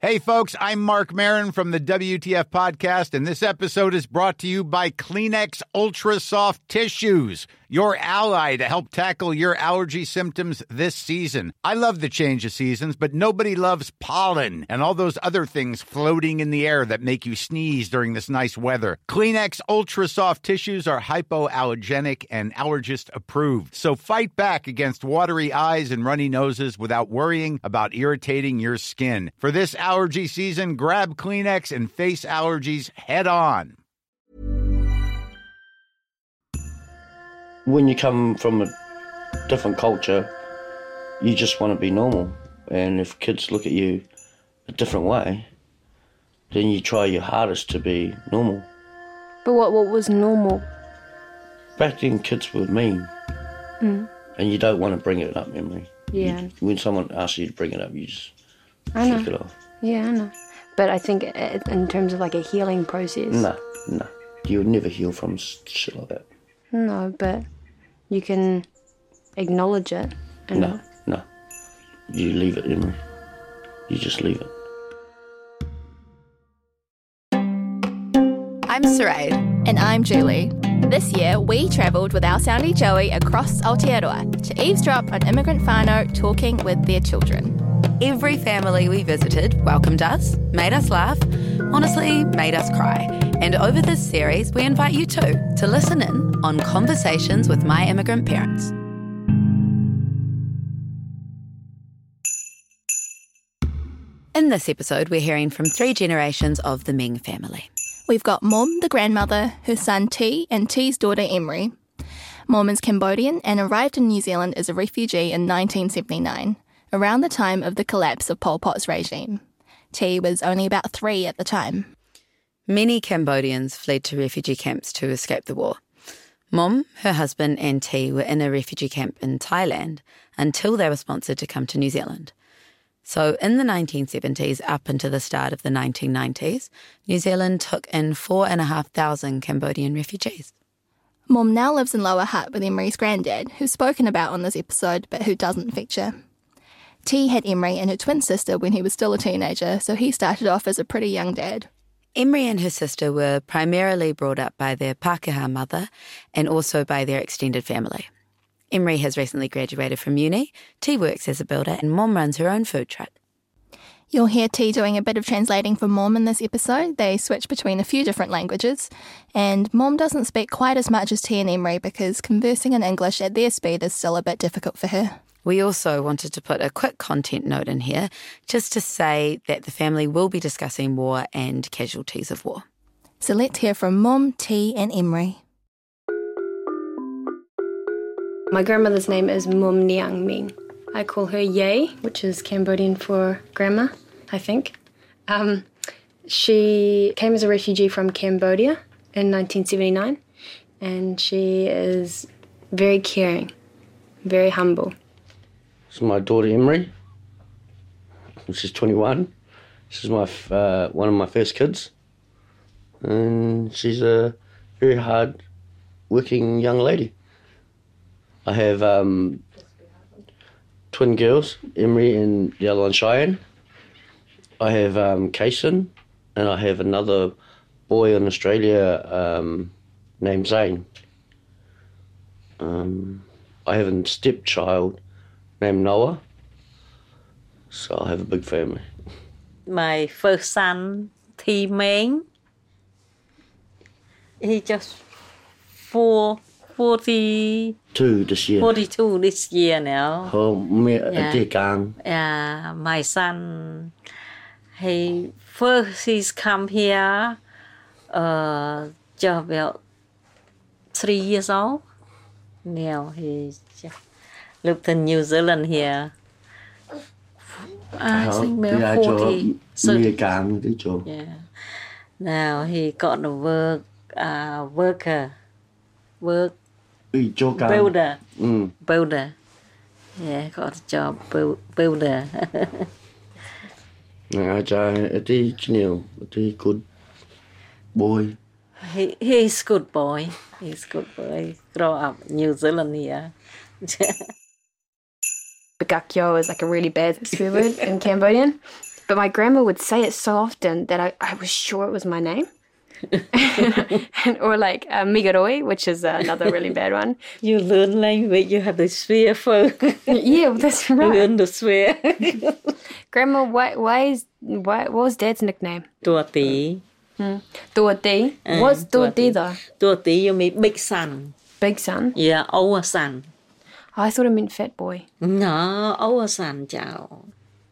Hey, folks, I'm Mark Maron from the WTF Podcast, and this episode is brought to you by Kleenex Ultra Soft Tissues, your ally to help tackle your allergy symptoms this season. I love the change of seasons, but nobody loves pollen and all those other things floating in the air that make you sneeze during this nice weather. Kleenex Ultra Soft Tissues are hypoallergenic and allergist approved, so fight back against watery eyes and runny noses without worrying about irritating your skin. For this allergy season, grab Kleenex and face allergies head on. When you come from a different culture, you just want to be normal. And if kids look at you a different way, then you try your hardest to be normal. But what was normal? Back then, kids were mean. And you don't want to bring it up, Emily. Yeah. When someone asks you to bring it up, you just flick it off. Yeah, I know. But I think in terms of like a healing process... No. You would never heal from shit like that. No, but you can acknowledge it. No. You leave it, Emily. You just leave it. I'm Saray. And I'm Julie. This year, we travelled with our soundy Joey across Aotearoa to eavesdrop on immigrant whānau talking with their children. Every family we visited welcomed us, made us laugh, honestly made us cry. And over this series, we invite you too to listen in on Conversations with My Immigrant Parents. In this episode, we're hearing from 3 generations of the Meng family. We've got Mom, the grandmother, her son T, and T's daughter Emery. Mom is Cambodian and arrived in New Zealand as a refugee in 1979, around the time of the collapse of Pol Pot's regime. T was only about 3 at the time. Many Cambodians fled to refugee camps to escape the war. Mom, her husband and T were in a refugee camp in Thailand until they were sponsored to come to New Zealand. So in the 1970s up into the start of the 1990s, New Zealand took in 4,500 Cambodian refugees. Mom now lives in Lower Hutt with Emery's granddad, who's spoken about on this episode but who doesn't feature. T had Emery and her twin sister when he was still a teenager, so he started off as a pretty young dad. Emery and her sister were primarily brought up by their Pākehā mother and also by their extended family. Emery has recently graduated from uni, T works as a builder, and Mom runs her own food truck. You'll hear T doing a bit of translating for Mom in this episode. They switch between a few different languages, and Mom doesn't speak quite as much as T and Emery because conversing in English at their speed is still a bit difficult for her. We also wanted to put a quick content note in here just to say that the family will be discussing war and casualties of war. So let's hear from Mom, T and Emery. My grandmother's name is Mum Niang Ming. I call her Ye, which is Cambodian for grandma, I think. She came as a refugee from Cambodia in 1979, and she is very caring, very humble. This is my daughter Emery. She's 21. This is my one of my first kids. And she's a very hard-working young lady. I have twin girls, Emery and the other one Cheyenne. I have Kaysen, and I have another boy in Australia named Zane. I have a stepchild named Noah, so I have a big family. My first son, Thi Meng, he just 42 this year. 42 this year now. My son, he's come here just about 3 years old. Now he just lived in New Zealand here. I think about 40. So, yeah. Now he got a work builder. Builder. Yeah, got a job builder. Good boy. He's good boy. He's good boy. Grow up in New Zealand here. Bagakyo is like a really bad swear word in Cambodian, But my grandma would say it so often that I was sure it was my name. Or like Migaroi, which is another really bad one. You learn language, you have to swear first. Yeah, that's right. Learn to swear. Grandma, what was Dad's nickname? Tua Ti. Tua Ti. What's Tua Ti though? Tua Ti, you mean big son. Big son? Yeah, our son. Oh, I thought it meant fat boy. No, our son, chào.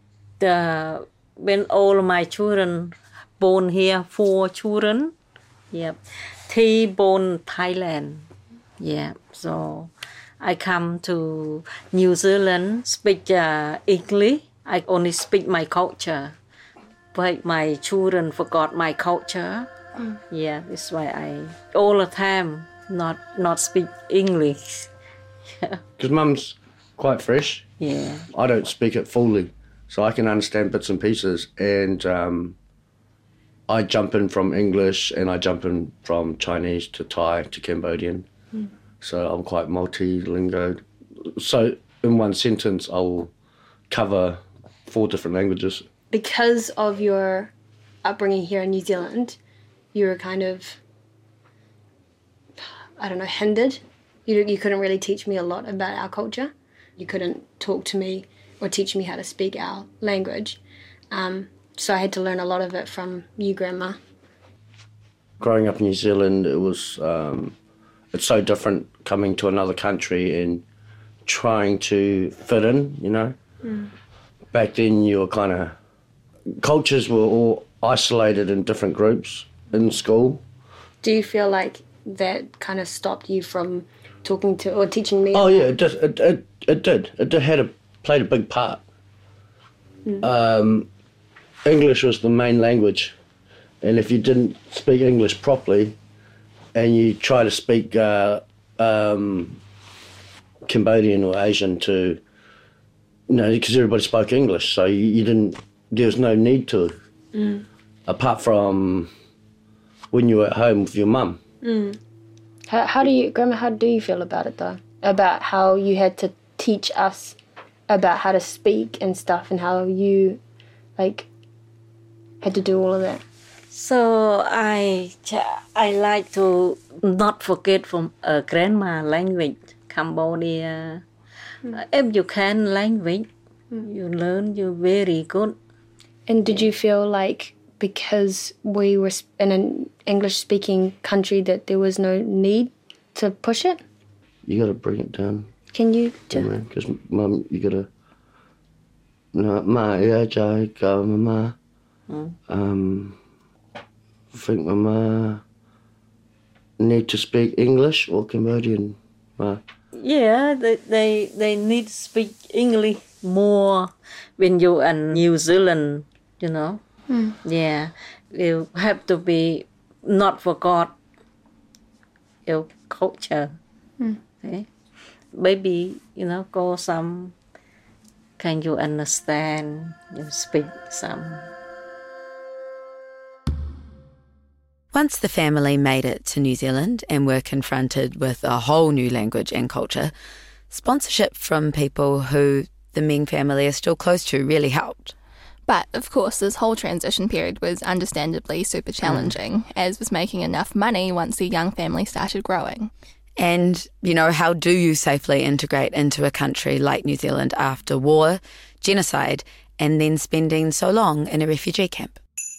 When all my children born here, 4 children. Yep. 3 born Thailand. Yeah. So I come to New Zealand, speak English. I only speak my culture. But my children forgot my culture. Yeah, that's why I all the time not speak English. Because Mum's quite fresh. Yeah. I don't speak it fully, so I can understand bits and pieces. And I jump in from English and I jump in from Chinese to Thai to Cambodian. So I'm quite multilingual. So in one sentence, I'll cover 4 different languages. Because of your upbringing here in New Zealand, you were kind of, I don't know, hindered. You couldn't really teach me a lot about our culture. You couldn't talk to me or teach me how to speak our language. So I had to learn a lot of it from you, Grandma. Growing up in New Zealand, it was it's so different coming to another country and trying to fit in, you know. Back then you were kind of, cultures were all isolated in different groups in school. Do you feel like that kind of stopped you from talking to or teaching me? Oh yeah, it did. It did. It played a big part. English was the main language, and if you didn't speak English properly, and you try to speak Cambodian or Asian to, you know, because everybody spoke English, so you didn't. There was no need to, apart from when you were at home with your mum. How do you, Grandma? How do you feel about it though? About how you had to teach us about how to speak and stuff, and how you, like, had to do all of that. So I like to not forget from grandma language, Cambodia. If you can language, you learn, you're very good. And did you feel like because we were in an English-speaking country that there was no need to push it? You got to bring it down. Can you? Because Mum, you got to. No, ma, yeah, jai, go, mama. I think Mama need to speak English or Cambodian. Yeah, they need to speak English more when you're in New Zealand, you know. Yeah, you have to be not forgot your culture. Okay? Maybe, you know, go some, can you understand, you speak some. Once the family made it to New Zealand and were confronted with a whole new language and culture, sponsorship from people who the Meng family is still close to really helped. But, of course, this whole transition period was understandably super challenging, as was making enough money once the young family started growing. And, you know, how do you safely integrate into a country like New Zealand after war, genocide, and then spending so long in a refugee camp?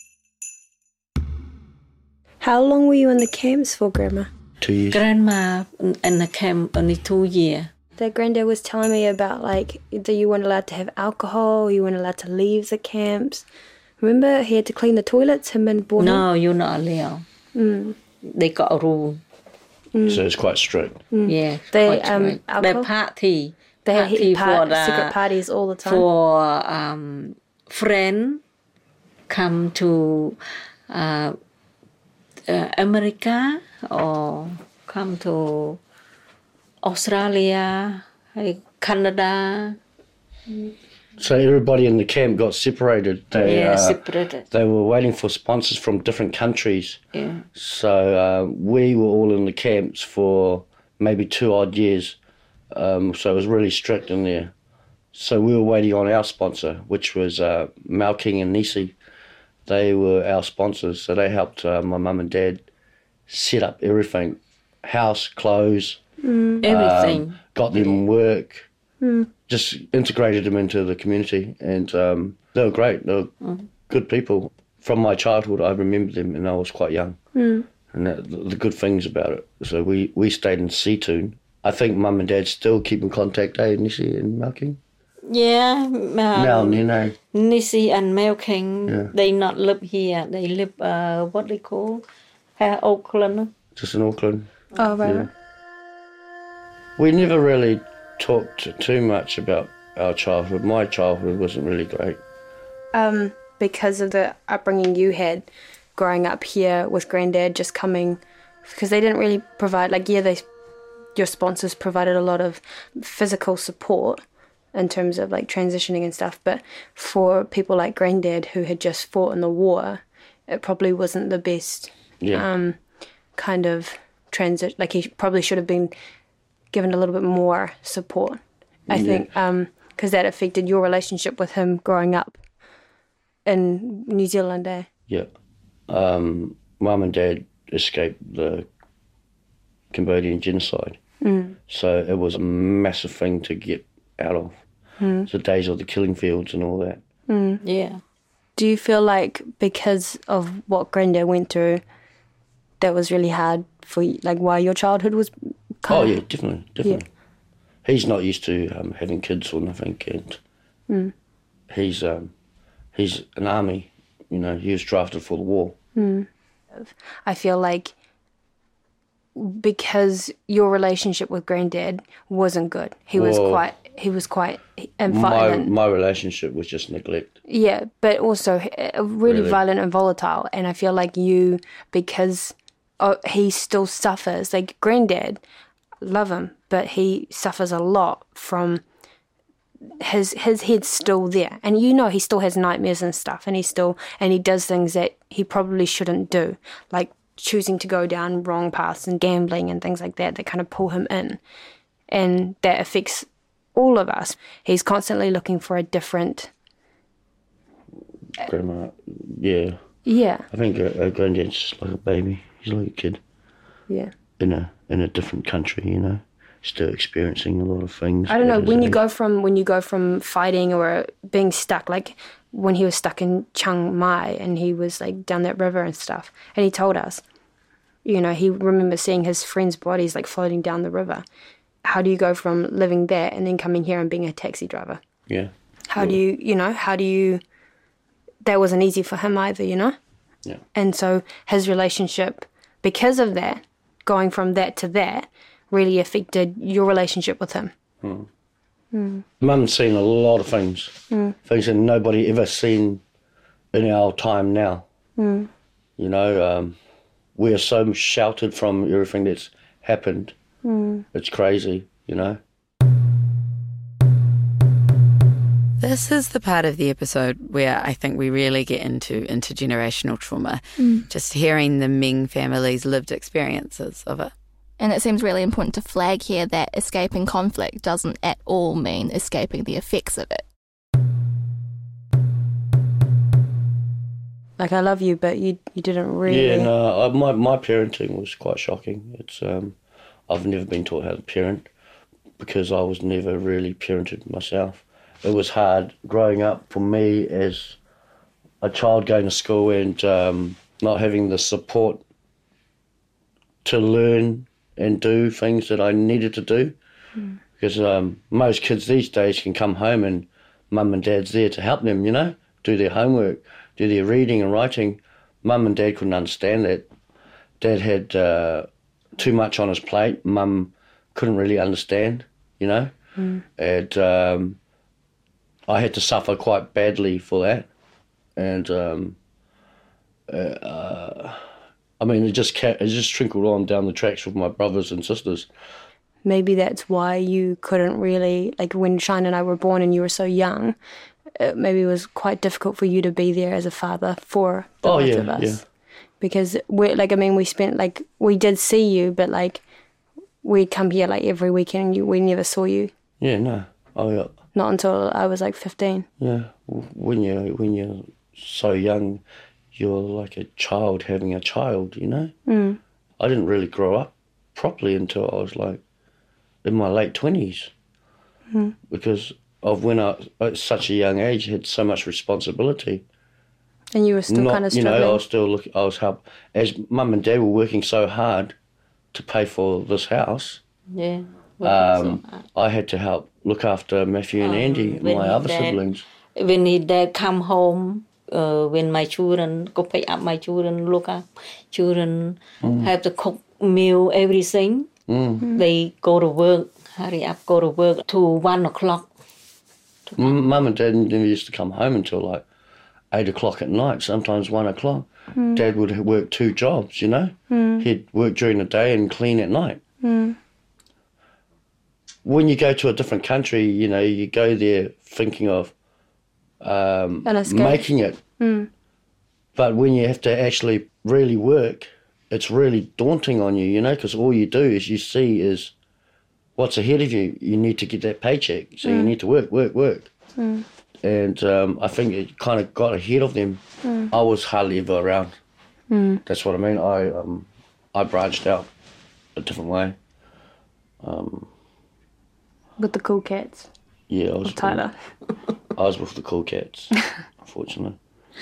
How long were you in the camps for, Grandma? 2 years. Grandma in the camp only 2 years. That Granddad was telling me about, like, that you weren't allowed to have alcohol, you weren't allowed to leave the camps. Remember, he had to clean the toilets, him and Born? No, you're not allowed. They got a rule. So it's quite strict. Yeah, They, quite strict. alcohol? They party. They had Party secret parties all the time. For friend come to America or come to Australia, Canada. So everybody in the camp got separated. Separated. They were waiting for sponsors from different countries. Yeah. So we were all in the camps for maybe 2 odd years. So it was really strict in there. So we were waiting on our sponsor, which was Mal King and Nisi. They were our sponsors, so they helped my mum and dad set up everything, house, clothes, Everything. got them work, just integrated them into the community, and they were great. They were good people. From my childhood, I remember them, and I was quite young, and the good things about it. So we stayed in Seatoon. I think mum and dad still keep in contact, Nisi and Mal King? Yeah. Now, you know. Nisi and Mel King, Yeah. they not live here. They live, what they call, Auckland. Just in Auckland. Oh, right. Yeah. We never really talked too much about our childhood. My childhood wasn't really great. Because of the upbringing you had growing up here with Granddad just coming, because they didn't really provide, like, your sponsors provided a lot of physical support in terms of like transitioning and stuff, but for people like Granddad who had just fought in the war, it probably wasn't the best kind of transit. Like, he probably should have been given a little bit more support, I think, because that affected your relationship with him growing up in New Zealand. Yeah. Mum and Dad escaped the Cambodian genocide. So it was a massive thing to get out of. The days of the killing fields and all that. Yeah. Do you feel like because of what Granddad went through, that was really hard for you, like why your childhood was kind Oh, of... yeah, definitely. He's not used to having kids or nothing, and he's an army, you know, he was drafted for the war. I feel like because your relationship with Granddad wasn't good. He was quite violent. My relationship was just neglect. Yeah, but also really violent and volatile. And I feel like you, because he still suffers, like Granddad, love him, but he suffers a lot from his head's still there. And you know he still has nightmares and stuff, and he does things that he probably shouldn't do, like choosing to go down wrong paths and gambling and things like that kind of pull him in. And that affects all of us. He's constantly looking for a different... Grandma, yeah. Yeah. I think a granddad's just like a baby. He's like a kid. Yeah. In a different country, you know, still experiencing a lot of things. I don't know, when you go from fighting or being stuck, like when he was stuck in Chiang Mai and he was like down that river and stuff, and he told us, you know, he remembers seeing his friends' bodies like floating down the river. How do you go from living there and then coming here and being a taxi driver? Yeah. How do you, that wasn't easy for him either, you know? Yeah. And so his relationship, because of that, going from that to that, really affected your relationship with him. Mum's seen a lot of things, things that nobody ever seen in our time now. You know, we are so sheltered from everything that's happened. It's crazy, you know. This is the part of the episode where I think we really get into intergenerational trauma, just hearing the Ming family's lived experiences of it. And it seems really important to flag here that escaping conflict doesn't at all mean escaping the effects of it. Like, I love you, but you didn't really... Yeah, no, my parenting was quite shocking. It's I've never been taught how to parent because I was never really parented myself. It was hard growing up for me as a child going to school and not having the support to learn and do things that I needed to do. Because most kids these days can come home and mum and dad's there to help them, you know, do their homework, do their reading and writing. Mum and dad couldn't understand that. Dad had too much on his plate. Mum couldn't really understand, you know. And I had to suffer quite badly for that. And I mean, it just trickled on down the tracks with my brothers and sisters. Maybe that's why you couldn't really, like when Shine and I were born and you were so young, maybe it was quite difficult for you to be there as a father for the both of us. Yeah. Because we did see you, but like we'd come here like every weekend and we never saw you. Yeah, no. not until I was like 15. Yeah, when you're so young, you're like a child having a child, you know? Mm. I didn't really grow up properly until I was like in my late 20s. Because of when I, at such a young age, had so much responsibility. And you were still kind of struggling? You know, I was help as Mum and Dad were working so hard to pay for this house. Yeah. I had to help look after Matthew and Andy, my other siblings. When his dad come home, when my children go pick up my children, look up children, have to cook meal, everything. They go to work, hurry up, go to work to 1 o'clock. Mum and Dad never used to come home until like 8 o'clock at night, sometimes 1 o'clock. Dad would work 2 jobs, you know. He'd work during the day and clean at night. When you go to a different country, you know, you go there thinking of making it. But when you have to actually really work, it's really daunting on you, you know, because all you do is you see is what's ahead of you. You need to get that paycheck, so you need to work. And I think it kind of got ahead of them. I was hardly ever around. That's what I mean. I branched out a different way. With the cool cats? Yeah, I was Tyler. I was with the cool cats, unfortunately.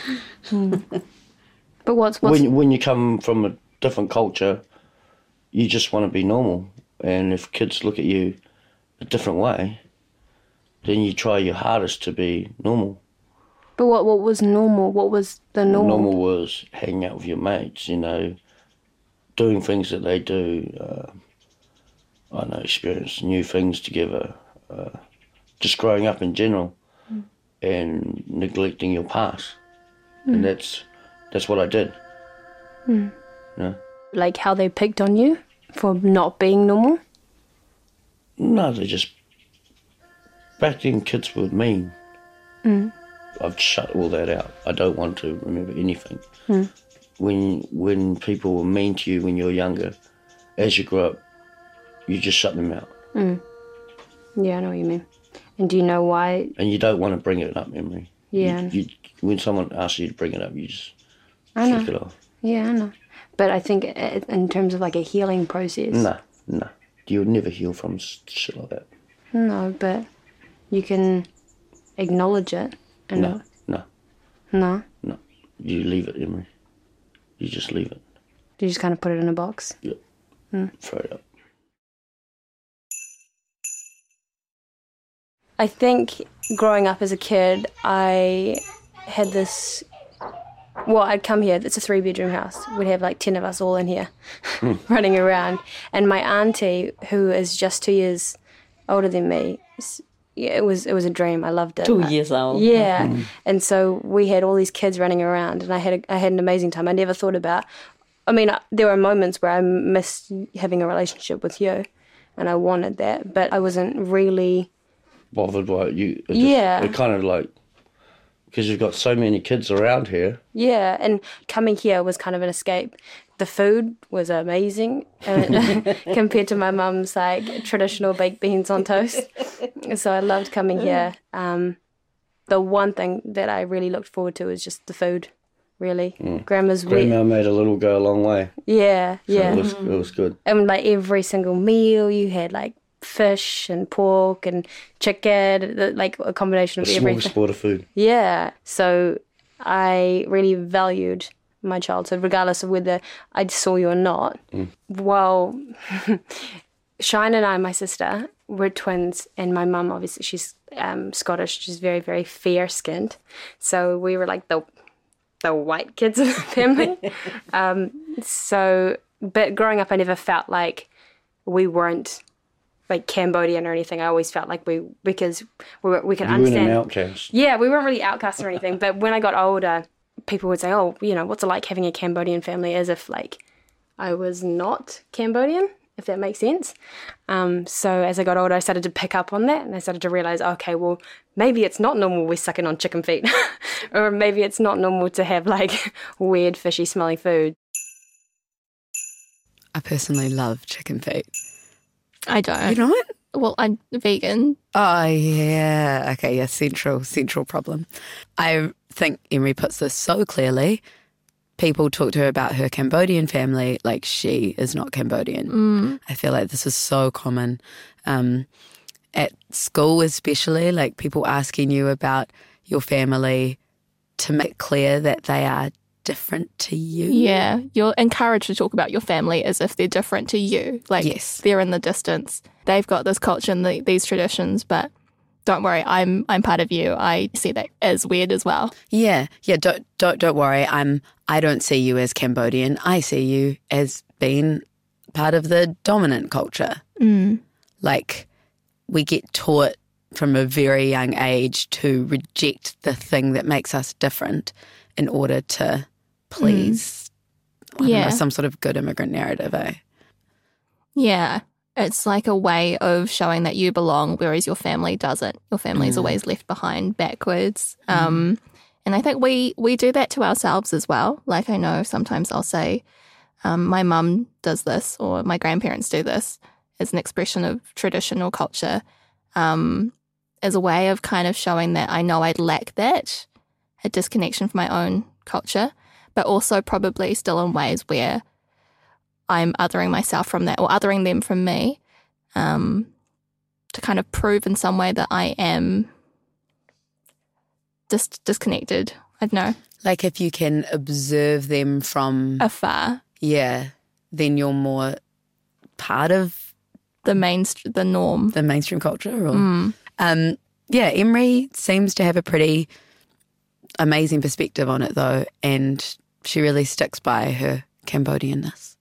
But what's when you come from a different culture, you just want to be normal. And if kids look at you a different way, then you try your hardest to be normal. But what was normal? What was the normal? Normal was hanging out with your mates, you know, doing things that they do. I don't know, experience new things together. Just growing up in general and neglecting your past. And that's what I did. You know? Like how they picked on you for not being normal? No, they just... Back then, kids were mean. I've shut all that out. I don't want to remember anything. When people were mean to you when you were younger, as you grow up, you just shut them out. Yeah, I know what you mean. And do you know why? And you don't want to bring it up, Emery. Yeah. When someone asks you to bring it up, you just I know. flick it off. Yeah, I know. But I think in terms of like a healing process. No. You would never heal from shit like that. No, but you can acknowledge it. And No. You leave it, Emery. You just leave it. You just kind of put it in a box? Yep. Throw it up. I think growing up as a kid, I had this... Well, I'd come here. It's a 3-bedroom house. We'd have like 10 of us all in here running around. And my auntie, who is just 2 years older than me, it was a dream. I loved it. 2 years old. Yeah. And so we had all these kids running around, and I had an amazing time. I never thought about... I mean, there were moments where I missed having a relationship with you, and I wanted that, but I wasn't really... bothered by you. It kind of like... Because you've got so many kids around here. Yeah, and coming here was kind of an escape. The food was amazing compared to my mum's like traditional baked beans on toast. So I loved coming here. The one thing that I really looked forward to was just the food, really. Grandma made a little go a long way. Yeah. So it was good. And like every single meal you had like fish and pork and chicken, like a combination of everything. Smorgasbord of food. Yeah. So I really valued my childhood, regardless of whether I saw you or not. Well, Shine and I, my sister, were twins, and my mum, obviously, she's Scottish. She's very, very fair-skinned. So we were like the white kids of the family. But growing up, I never felt like we weren't like Cambodian or anything. I always felt like because we could understand. You weren't an outcast. Yeah, we weren't really outcasts or anything. But when I got older, people would say, "Oh, you know, what's it like having a Cambodian family?" As if like I was not Cambodian, if that makes sense. So as I got older, I started to pick up on that, and I started to realize, okay, well, maybe it's not normal we're sucking on chicken feet, or maybe it's not normal to have like weird, fishy smelling food. I personally love chicken feet. I don't. You don't? Well, I'm vegan. Oh, yeah. Okay, yeah, central problem. I think Emery puts this so clearly. People talk to her about her Cambodian family like she is not Cambodian. I feel like this is so common. At school especially, like people asking you about your family to make clear that they are different to you. Yeah, you're encouraged to talk about your family as if they're different to you. Like, Yes. they're in the distance. They've got this culture and these traditions, but don't worry, I'm part of you. I see that as weird as well. Yeah. Don't worry. I don't see you as Cambodian. I see you as being part of the dominant culture. Like, we get taught from a very young age to reject the thing that makes us different in order to please I don't know, some sort of good immigrant narrative, eh? Yeah, it's like a way of showing that you belong, whereas your family doesn't. Your family is always left behind backwards. And I think we do that to ourselves as well. Like, I know sometimes I'll say, my mum does this or my grandparents do this as an expression of traditional culture, as a way of kind of showing that I know I'd lack that, a disconnection from my own culture, but also probably still in ways where I'm othering myself from that or othering them from me, to kind of prove in some way that I am disconnected. I don't know. Like, if you can observe them from Afar. yeah, then you're more part of The norm. the mainstream culture. Or, yeah, Emery seems to have a pretty amazing perspective on it, though, and she really sticks by her Cambodianness.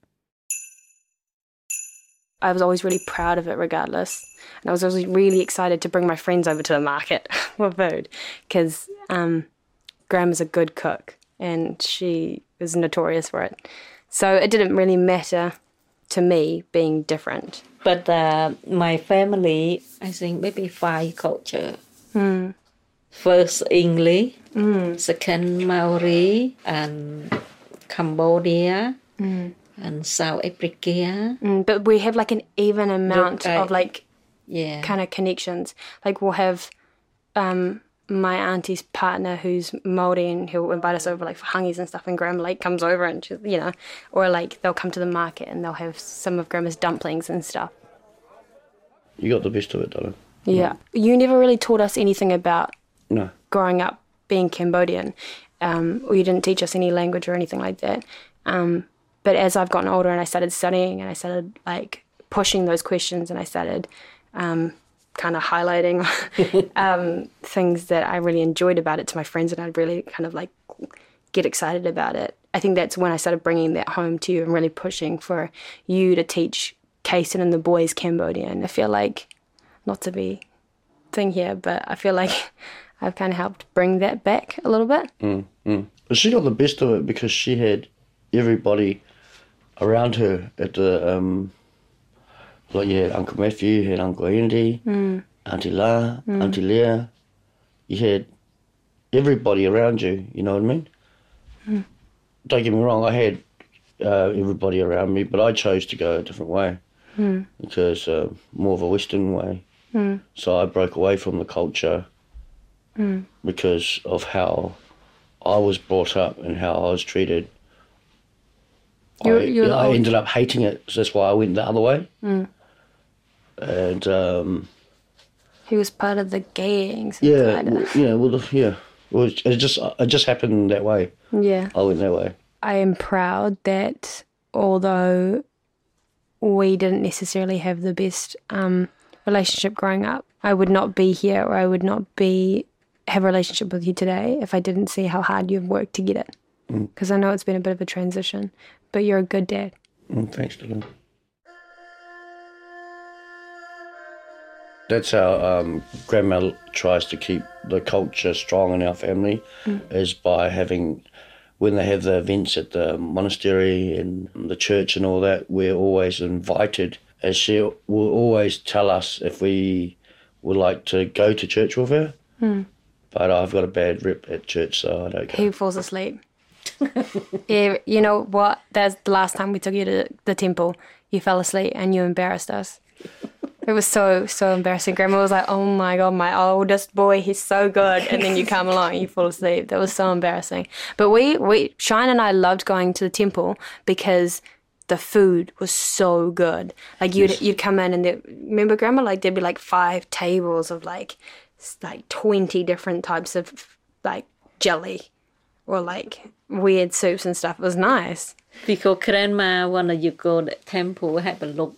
I was always really proud of it regardless. And I was always really excited to bring my friends over to the market for food because Grandma's a good cook and she is notorious for it. So it didn't really matter to me being different. But my family, I think maybe 5 culture. First English, second Maori, and Cambodia, and South Africa. But we have like an even amount Right. of like Yeah. kind of connections. Like we'll have my auntie's partner who's Māori and he'll invite us over like for hangies and stuff, and Grandma like comes over and she, or like they'll come to the market and they'll have some of Grandma's dumplings and stuff. You got the best of it, Donna. Yeah. You never really taught us anything about No. growing up being Cambodian, or you didn't teach us any language or anything like that. But as I've gotten older and I started studying and I started like pushing those questions and I started kind of highlighting things that I really enjoyed about it to my friends and I'd really kind of like get excited about it. I think that's when I started bringing that home to you and really pushing for you to teach Kason and the boys Cambodian. I feel like, not to be thing here, but I feel like I've kind of helped bring that back a little bit. But she got the best of it because she had everybody around her at the, like you had Uncle Matthew, you had Uncle Andy, Auntie La, Auntie Leah. You had everybody around you, you know what I mean? Don't get me wrong, I had everybody around me, but I chose to go a different way because more of a Western way. So I broke away from the culture because of how I was brought up and how I was treated. I ended up hating it, so that's why I went the other way. And He was part of the gangs. it just happened that way. Yeah. I went that way. I am proud that although we didn't necessarily have the best relationship growing up, I would not be here or I would not have a relationship with you today if I didn't see how hard you've worked to get it. Because I know it's been a bit of a transition, but you're a good dad. Thanks, Dylan. That's how Grandma tries to keep the culture strong in our family, is by having, when they have the events at the monastery and the church and all that, we're always invited. As she will always tell us if we would like to go to church with her. But I've got a bad rep at church, so I don't go. He falls asleep. Yeah, you know what? That's the last time we took you to the temple. You fell asleep and you embarrassed us. It was so embarrassing. Grandma was like, oh my God, my oldest boy, he's so good. And then you come along and you fall asleep. That was so embarrassing. But Shine and I loved going to the temple because the food was so good. Like you'd come in and remember Grandma, like there'd be like 5 tables of like 20 different types of like jelly or like weird soups and stuff. It was nice. Because Grandma, when you go to the temple, have a look,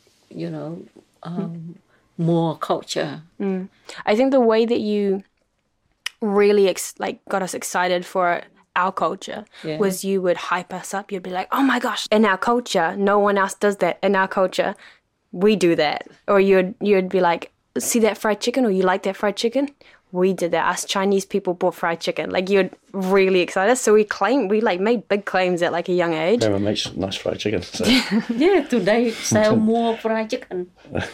more culture. I think the way that you really got us excited for our culture was you would hype us up. You'd be like, oh my gosh, in our culture, no one else does that. In our culture, we do that. Or you'd be like, see that fried chicken, or you like that fried chicken? We did that. Us Chinese people bought fried chicken. Like, you're really excited. So we made big claims at like a young age. Grandma makes nice fried chicken. So. Yeah, today sell more fried chicken.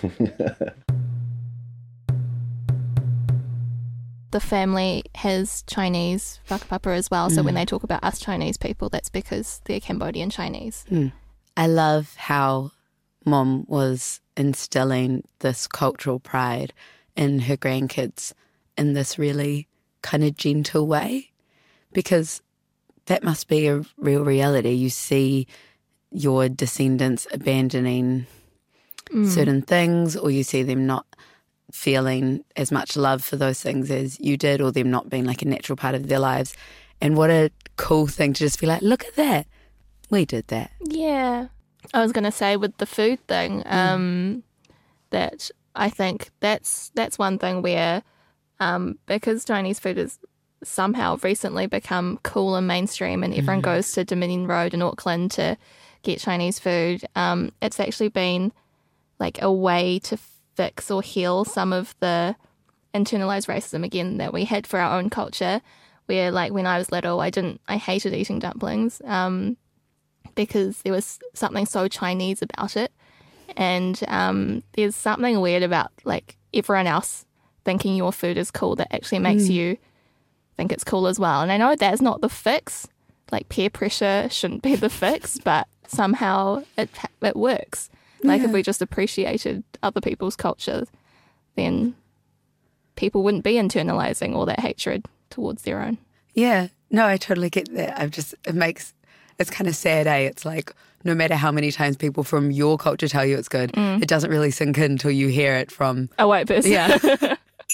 The family has Chinese whakapapa as well. So when they talk about us Chinese people, that's because they're Cambodian Chinese. I love how Mom was instilling this cultural pride in her grandkids in this really kind of gentle way, because that must be a real reality. You see your descendants abandoning certain things, or you see them not feeling as much love for those things as you did, or them not being like a natural part of their lives. And what a cool thing to just be like, look at that. We did that. Yeah. I was going to say with the food thing, that I think that's one thing where because Chinese food has somehow recently become cool and mainstream and everyone goes to Dominion Road in Auckland to get Chinese food, it's actually been like a way to fix or heal some of the internalized racism again that we had for our own culture, where like when I was little I hated eating dumplings because there was something so Chinese about it, and there's something weird about like everyone else thinking your food is cool that actually makes you think it's cool as well. And I know that's not the fix, like peer pressure shouldn't be the fix, but somehow it works. Like if we just appreciated other people's culture, then people wouldn't be internalizing all that hatred towards their own. Yeah, no, I totally get that. It's kind of sad, eh? It's like no matter how many times people from your culture tell you it's good, it doesn't really sink in until you hear it from a white person. Yeah.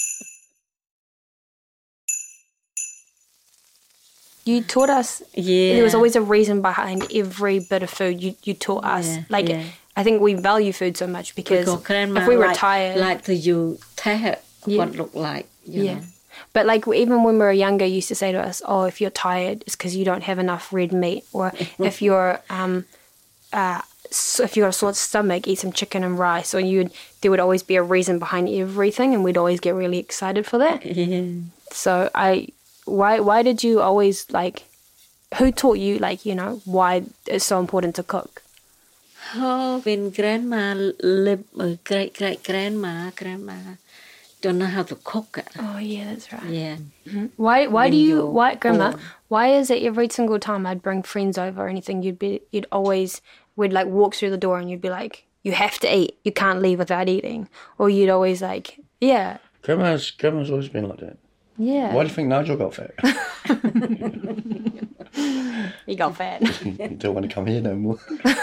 You taught us. Yeah. There was always a reason behind every bit of food you taught us. I think we value food so much because if we were tired, like you tell what it looked like. You know. But like even when we were younger, you used to say to us, "Oh, if you're tired, it's because you don't have enough red meat," or if you're if you got a sore stomach, eat some chicken and rice. Or there would always be a reason behind everything, and we'd always get really excited for that. Yeah. So why did you always like? Who taught you why it's so important to cook? Oh, when grandma lived, great-great-grandma don't know how to cook it. Oh, yeah, that's right. Yeah. Mm-hmm. Why, Grandma, why is it every single time I'd bring friends over or anything, we'd like walk through the door and you'd be like, you have to eat. You can't leave without eating. Or you'd always like, yeah. Grandma's always been like that. Yeah. Why do you think Nigel got fat? He got fat. You don't want to come here no more.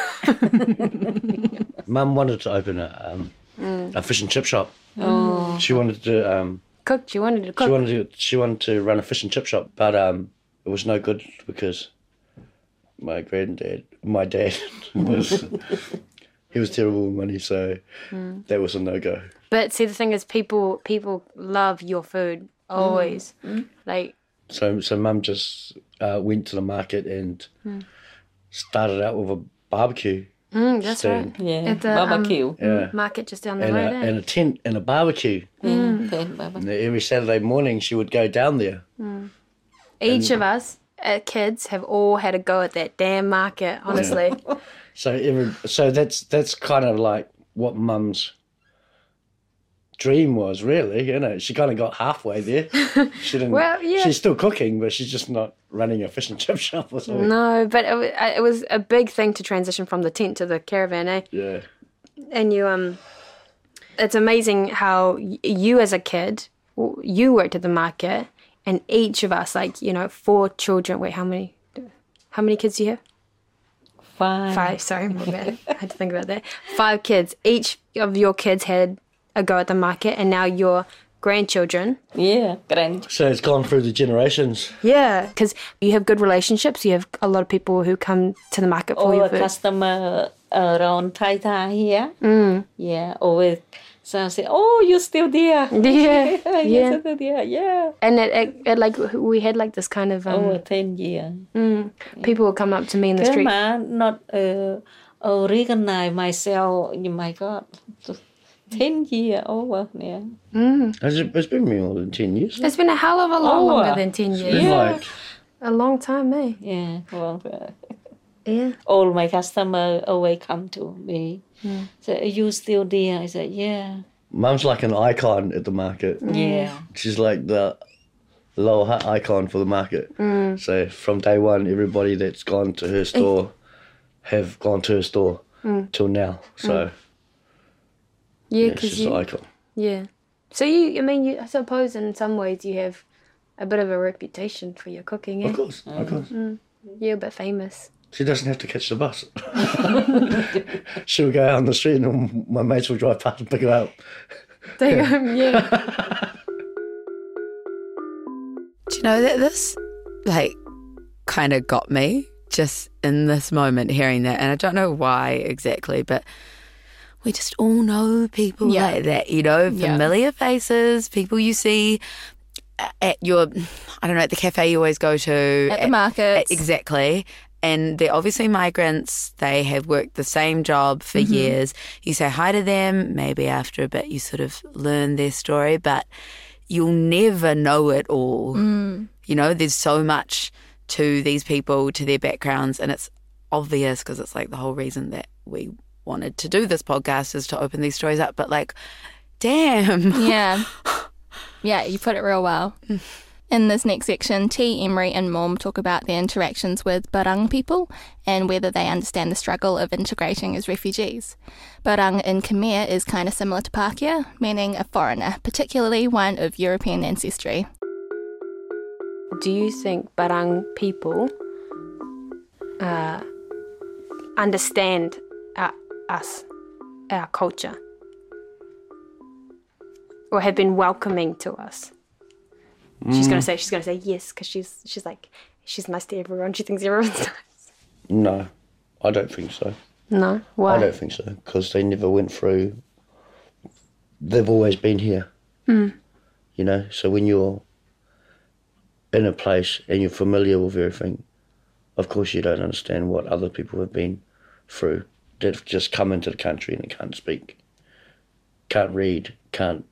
Mum wanted to open a fish and chip shop. Oh. She wanted to cook. She wanted to cook. She wanted to run a fish and chip shop, but it was no good because my dad was he was terrible with money, so that was a no go. But see, the thing is, people love your food always. Like. So Mum just went to the market and started out with a barbecue. That's stand. right. Yeah, at the barbecue. Market just down the road. And a tent and a barbecue. And every Saturday morning she would go down there. Each of us, kids, have all had a go at that damn market, honestly. Yeah. So that's kind of like what Mum's dream was, really. You know, she kind of got halfway there. She didn't. Well, yeah. She's still cooking, but she's just not running a fish and chip shop or something. No, but it was a big thing to transition from the tent to the caravan, eh? Yeah. And you it's amazing how you as a kid, you worked at the market, and each of us, like, 4 children. Wait, how many kids do you have? 5. 5, sorry, my bad. I had to think about that. 5 kids. Each of your kids had a go at the market, and now your grandchildren. Yeah, grand. So it's gone through the generations. Yeah, because you have good relationships. You have a lot of people who come to the market for All you. the customer around Thai here. Yeah, always. So I say, oh, you're still there. Yeah, You're still there, yeah. And it like we had like this kind of Over 10 years. people would come up to me in the street. Grandma not recognize myself. Oh my God. 10 years over, yeah. It's been more than 10 years. It's been a hell of a lot longer than 10 years. It's like, A long time, eh? Yeah, well, Yeah. all my customers always come to me. Say, are you still there? I said, yeah. Mum's like an icon at the market. Yeah. She's like the lower hut icon for the market. So from day one, everybody that's gone to her store have gone to her store till now. So Yeah, she's because the icon. yeah. So I suppose in some ways you have a bit of a reputation for your cooking, eh? Of course. You're a bit famous. She doesn't have to catch the bus. She'll go out on the street and my mates will drive past and pick her up. Take yeah. Do you know that this, like, kind of got me just in this moment hearing that, and I don't know why exactly, but we just all know people like that, familiar faces, people you see at your, I don't know, at the cafe you always go to. At the markets. Exactly. And they're obviously migrants. They have worked the same job for years. You say hi to them. Maybe after a bit you sort of learn their story, but you'll never know it all. There's so much to these people, to their backgrounds, and it's obvious because it's like the whole reason that we wanted to do this podcast is to open these stories up. But like, damn. Yeah. Yeah, you put it real well. In this next section, T, Emery and Mom talk about their interactions with Barang people and whether they understand the struggle of integrating as refugees. Barang in Khmer is kind of similar to Pākehā, meaning a foreigner, particularly one of European ancestry. Do you think Barang people understand us, our culture, or have been welcoming to us? She's gonna say yes because she's like she's nice to everyone. She thinks everyone's nice. No, I don't think so. No, why? I don't think so because they never went through. They've always been here. So when you're in a place and you're familiar with everything, of course you don't understand what other people have been through. They've just come into the country and they can't speak, can't read, can't,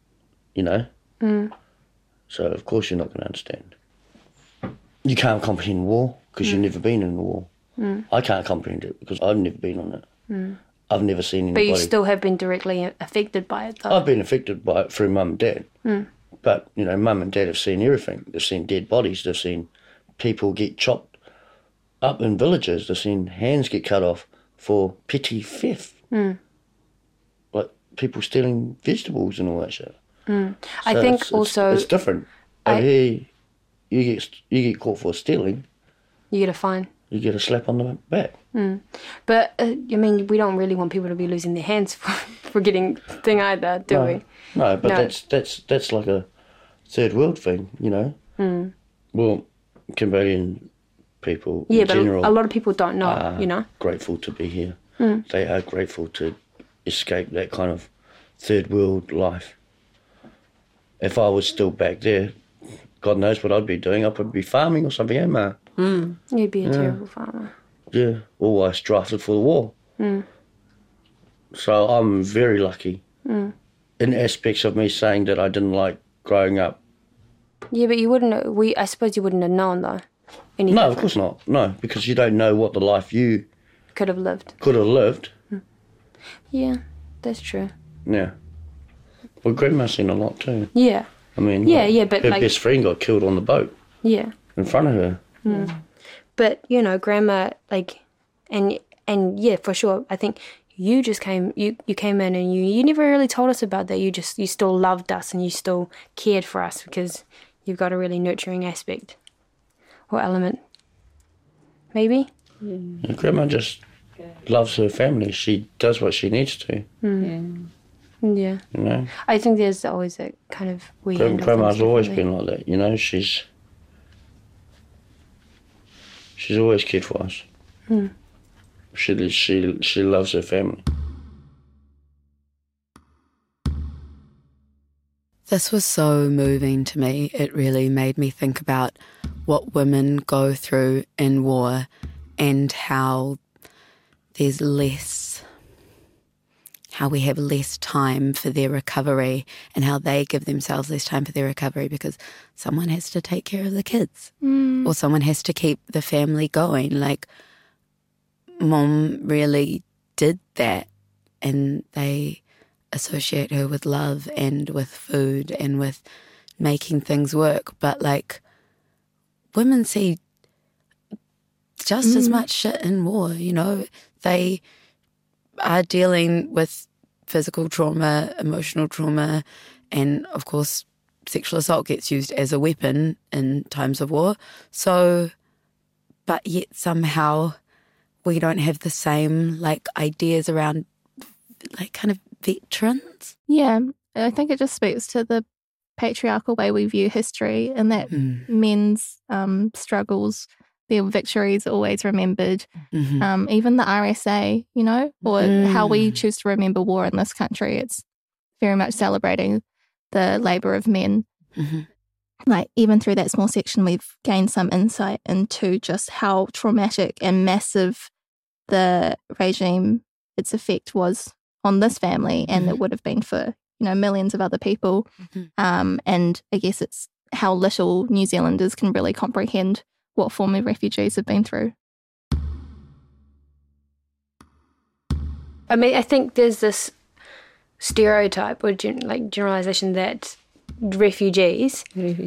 So of course you're not going to understand. You can't comprehend war because you've never been in a war. I can't comprehend it because I've never been on it. I've never seen anybody. But you still have been directly affected by it, though. I've been affected by it through mum and dad. But, mum and dad have seen everything. They've seen dead bodies. They've seen people get chopped up in villages. They've seen hands get cut off for petty theft. Like people stealing vegetables and all that shit. I think also it's different. Over here, you get caught for stealing. You get a fine. You get a slap on the back. But we don't really want people to be losing their hands for getting thing either, do we? No, but that's like a third world thing, Well, Cambodian people in general, a lot of people don't know, grateful to be here. They are grateful to escape that kind of third world life. If I was still back there, God knows what I'd be doing. I'd probably be farming or something, Ma? You'd be a terrible farmer. Yeah, or I was drafted for the war. So I'm very lucky in aspects of me saying that I didn't like growing up. Yeah, but you wouldn't. I suppose you wouldn't have known though. No, of course not. No, because you don't know what the life you could have lived. Yeah, that's true. Yeah. Well, Grandma's seen a lot too. Yeah. I mean, but her best friend got killed on the boat. Yeah. In front of her. But Grandma, and yeah, for sure. I think you just came in and you never really told us about that. You still loved us and you still cared for us because you've got a really nurturing aspect or element. Maybe? Yeah. Grandma just loves her family. She does what she needs to. Yeah. You know? I think there's always that kind of weird. Grandma's always been like that, you know. She's always cared for us. She loves her family. This was so moving to me. It really made me think about what women go through in war and how we have less time for their recovery and how they give themselves less time for their recovery because someone has to take care of the kids or someone has to keep the family going. Like, Mom really did that, and they associate her with love and with food and with making things work. But, like, women see just as much shit in war, you know. They are dealing with physical trauma, emotional trauma, and, of course, sexual assault gets used as a weapon in times of war. So, but yet somehow we don't have the same, like, ideas around, like, kind of veterans. Yeah, I think it just speaks to the patriarchal way we view history and that men's struggles, their victories are always remembered. Even the RSA, you know, or how we choose to remember war in this country, it's very much celebrating the labour of men. Like, even through that small section, we've gained some insight into just how traumatic and massive the regime, its effect was on this family, and it would have been for, you know, millions of other people. And I guess it's how little New Zealanders can really comprehend what former refugees have been through. I mean, I think there's this stereotype or generalization that refugees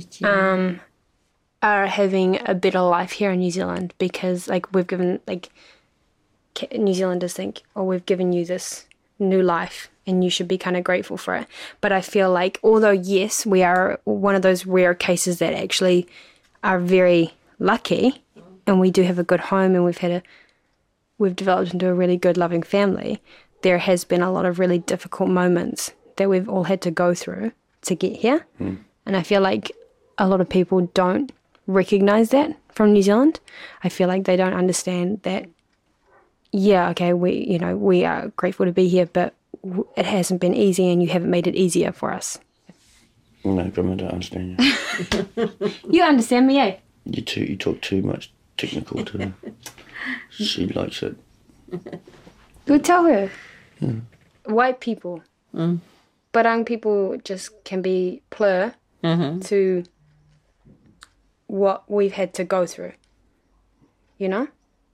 are having a better life here in New Zealand because, like, we've given, like, New Zealanders think, oh, we've given you this new life and you should be kind of grateful for it. But I feel like, although, yes, we are one of those rare cases that actually are very lucky and we do have a good home and we've developed into a really good, loving family, there has been a lot of really difficult moments that we've all had to go through to get here. And I feel like a lot of people don't recognise that from New Zealand. I feel like they don't understand that, yeah, okay, we are grateful to be here, but it hasn't been easy and you haven't made it easier for us. No, Grandma, I don't understand you. You understand me, eh? You talk too much technical to her. She likes it. Go tell her. White people. Barang people just can be plur to what we've had to go through. You know?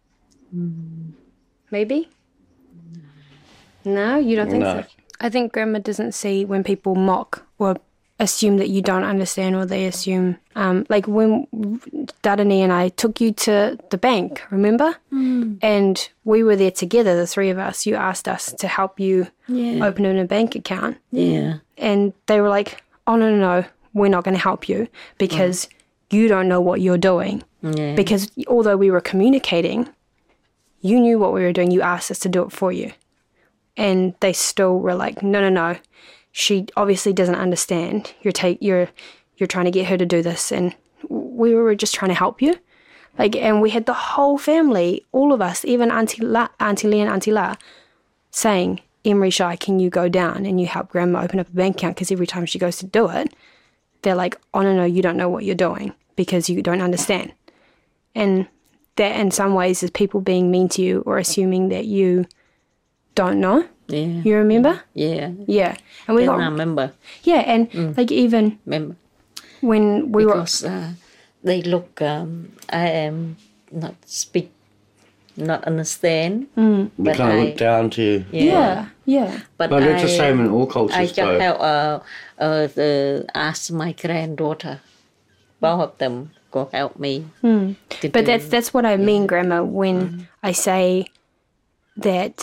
Maybe? No, you don't think so? I think Grandma doesn't see when people mock or assume that you don't understand, or they assume, like when Darani and I took you to the bank, remember? And we were there together, the three of us. You asked us to help you open a bank account. And they were like, oh, no, we're not going to help you because you don't know what you're doing. Because although we were communicating, you knew what we were doing. You asked us to do it for you. And they still were like, no. She obviously doesn't understand. You're trying to get her to do this, and we were just trying to help you. Like, and we had the whole family, all of us, even Auntie Lee and Auntie La, saying, Emery Shai, can you go down and you help Grandma open up a bank account? Because every time she goes to do it, they're like, oh, no, you don't know what you're doing because you don't understand. And that in some ways is people being mean to you or assuming that you don't know. You remember? Yeah. And we remember. Yeah, and like even remember when we because they look. I am not speak, not understand. They kind of look down to you. Yeah. But it's the same in all cultures. I just help ask my granddaughter. Both of them go help me. But that's what I mean, Grandma, when I say that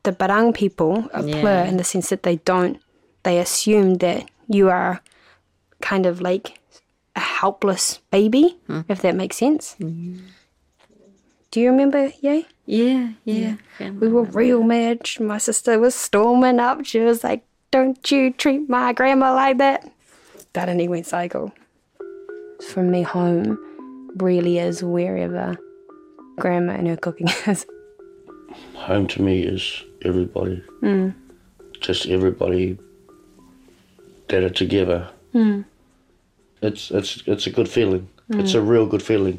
the Barang people are plur in the sense that they assume that you are kind of like a helpless baby, if that makes sense. Do you remember, Yay? Yeah. We were real mad. My sister was storming up. She was like, don't you treat my grandma like that. That and he went psycho. For me, home really is wherever grandma and her cooking is. Home to me is everybody. Just everybody that are together. It's a good feeling. It's a real good feeling.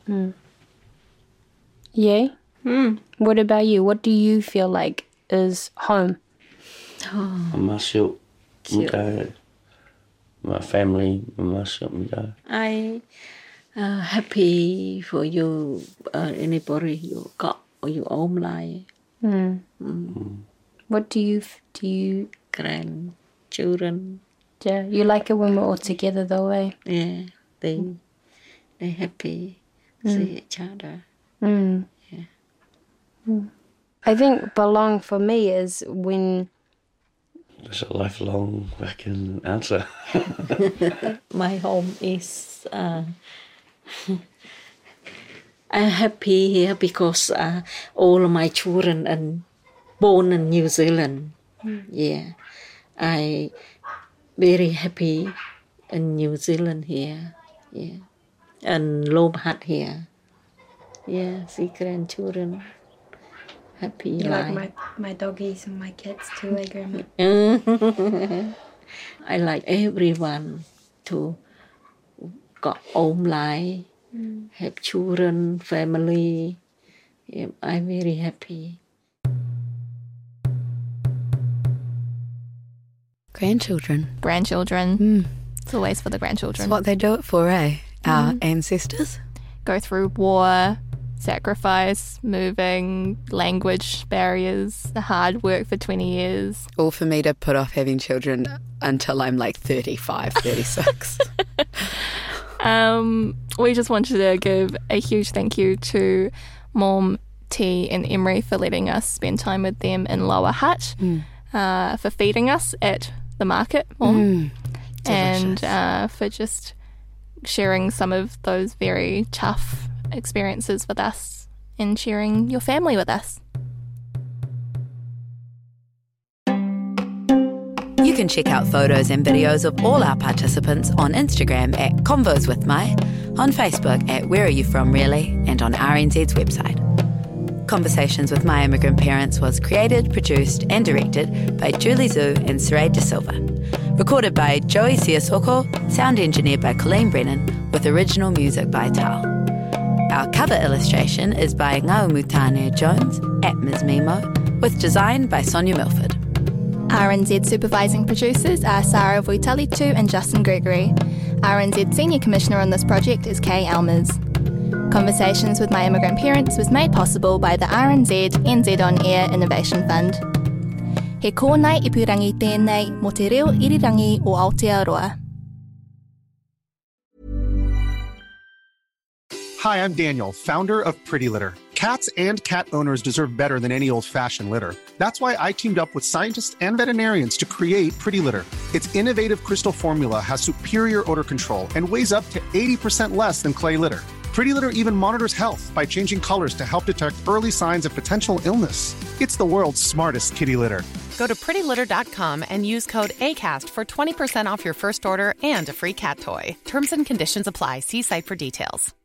Yeah? What about you? What do you feel like is home? Myself, my family, myself, I happy for you, anybody you got or your own life. What do you Grandchildren. Yeah, you like it when we're all together though, eh? Yeah, they happy see each other. I think belong for me is when... It's a lifelong fucking answer. My home is... I'm happy here because all of my children are born in New Zealand. Yeah, I very happy in New Zealand here. Yeah, and Lom Hat here. Yeah, see grandchildren. Happy You life. like my doggies and my cats too, eh, Grandma? I like everyone to got own life, have children, family. Yeah, I'm very happy. Grandchildren. It's always for the grandchildren. It's what they do it for, eh? Our ancestors. Go through war, sacrifice, moving, language barriers, the hard work for 20 years. All for me to put off having children until I'm like 35, 36. We just wanted to give a huge thank you to Mom, T and Emery for letting us spend time with them in Lower Hutt, for feeding us at the market, Mom, and for just sharing some of those very tough experiences with us and sharing your family with us. You can check out photos and videos of all our participants on Instagram at Convos with Mai, on Facebook at Where Are You From Really, and on RNZ's website. Conversations with My Immigrant Parents was created, produced and directed by Julie Zhu and Saray De Silva. Recorded by Joey Siasoko, sound engineered by Colleen Brennan, with original music by Tal. Our cover illustration is by Ngaumutane Jones at Ms. Mimo, with design by Sonia Milford. RNZ supervising producers are Sarah Vuitalitu and Justin Gregory. RNZ Senior Commissioner on this project is Kay Almers. Conversations with My Immigrant Parents was made possible by the RNZ NZ On Air Innovation Fund. He kōnei ipurangi tēnei mo te reo irirangi o Aotearoa. Hi, I'm Daniel, founder of Pretty Litter. Cats and cat owners deserve better than any old-fashioned litter. That's why I teamed up with scientists and veterinarians to create Pretty Litter. Its innovative crystal formula has superior odor control and weighs up to 80% less than clay litter. Pretty Litter even monitors health by changing colors to help detect early signs of potential illness. It's the world's smartest kitty litter. Go to prettylitter.com and use code ACAST for 20% off your first order and a free cat toy. Terms and conditions apply. See site for details.